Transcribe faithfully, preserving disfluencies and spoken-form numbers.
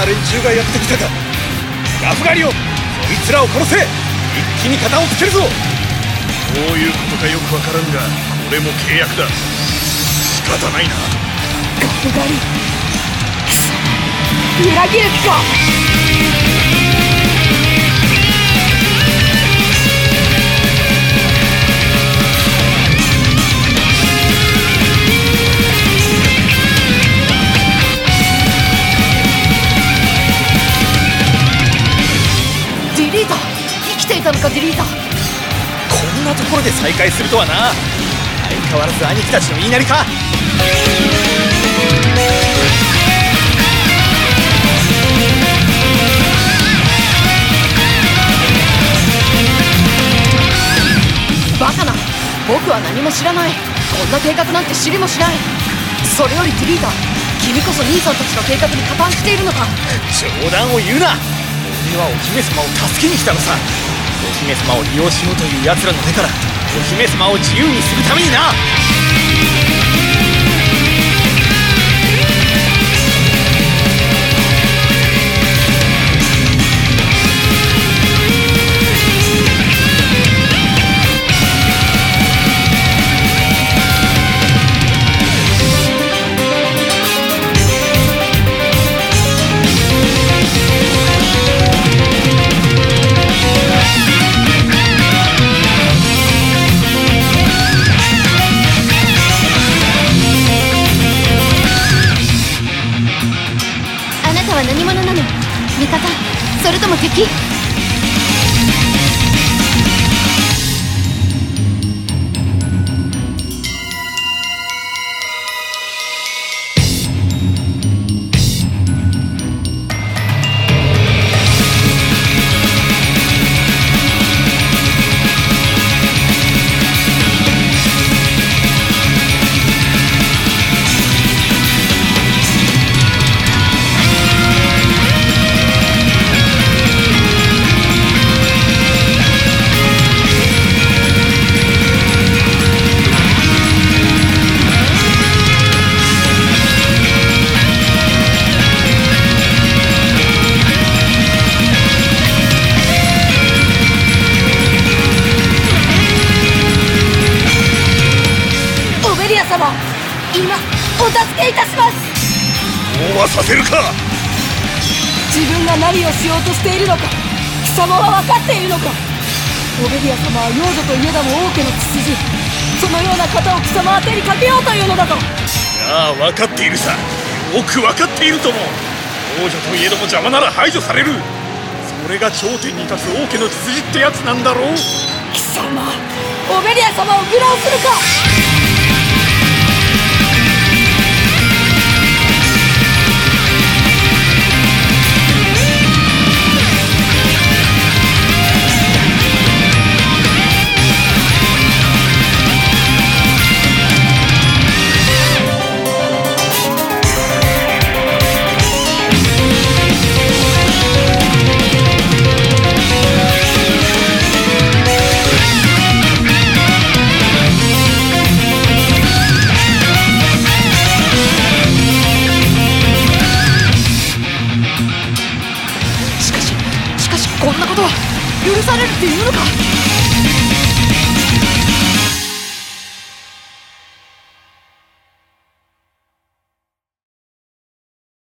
な連中がやってきたか。ラフガリオ、そいつらを殺せ。一気に肩をつけるぞ。どういうことかよくわからんが、これも契約だ。仕方ないな。 ラフガリ、裏切る気か。ディリータ、生きていたのか。ディリータ、 こんなところで再会するとはな。相変わらず兄貴たちの言いなりか。 バカな、僕は何も知らない。こんな計画なんて知りもしない。それよりディリータ、君こそ兄さんたちの計画に加担しているのか。 冗談を言うな。俺はお姫様を助けに来たのさ。お姫様を利用しようという奴らの手からお姫様を自由にするためにな。 何者なの？味方、それとも敵？今お助けいたします。 そうはさせるか。 自分が何をしようとしているのか貴様は分かっているのか。オベリア様は幼女といえども王家の血筋、そのような方を貴様宛てにかけようというのだと。 ああ、分かっているさ。よく分かっているとも。王女といえども邪魔なら排除される。それが頂点に立つ王家の血筋ってやつなんだろう。 貴様、オベリア様を愚弄するか。こんなことは許されるっていうのか。